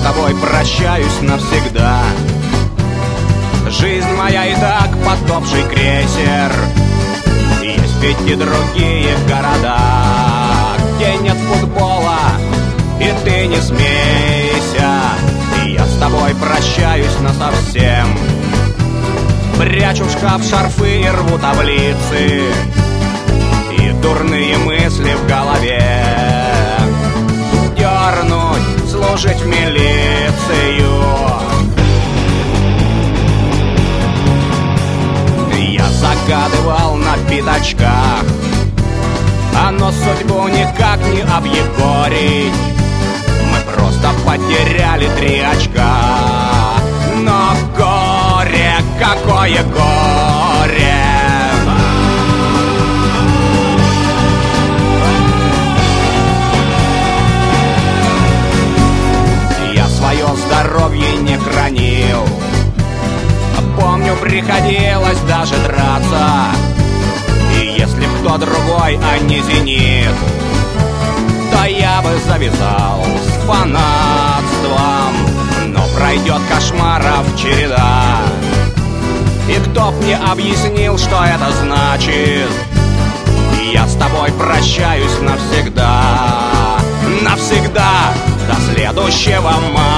тобой прощаюсь навсегда. Жизнь моя и так потопший крейсер. Есть ведь и другие города, где нет футбола, и ты не смейся. Я с тобой прощаюсь насовсем. Прячу в шкаф шарфы и рву таблицы, и дурные мысли в голове. Дернуть, служить в милицию. Я загадывал на пятачках, но судьбу никак не объегорить. Мы просто потеряли 3 очка. Но горе, какое горе! Я свое здоровье не хранил. Помню, приходилось даже драться. И если б кто другой, а не «Зенит», то я бы завязал с фанатством. Но пройдет кошмаров череда, и кто б мне объяснил, что это значит. Я с тобой прощаюсь навсегда. Навсегда, до следующего мая.